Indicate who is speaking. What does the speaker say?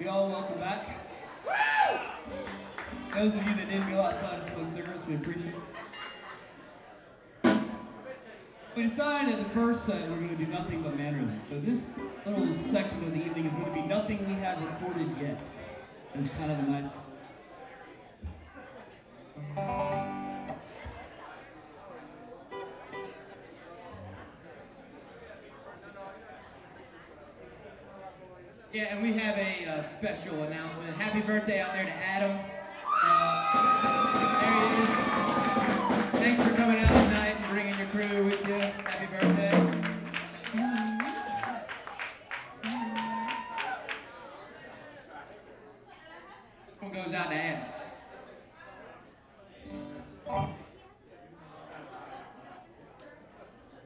Speaker 1: Y'all, welcome back. Those of you that didn't go outside and smoke cigarettes, we appreciate it. We decided that the first set we're going to do nothing but mannerisms. So this little section of the evening is going to be nothing we have recorded yet. It's kind of a nice... Yeah, and we have a special announcement. Happy birthday out there to Adam. There he is. Thanks for coming out tonight and bringing your crew with you. Happy birthday. This one goes out to Adam.